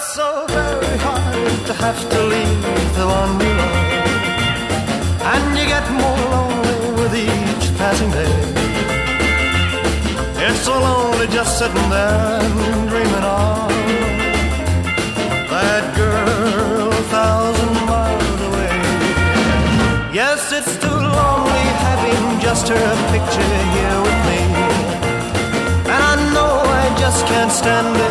it's so very hard to have to leave the one you love, and you get more lonely with each passing day. It's so lonely just sitting there and dreaming of that girl 1,000 miles away. Yes, it's too lonely having just her picture here with me, and I know I just can't stand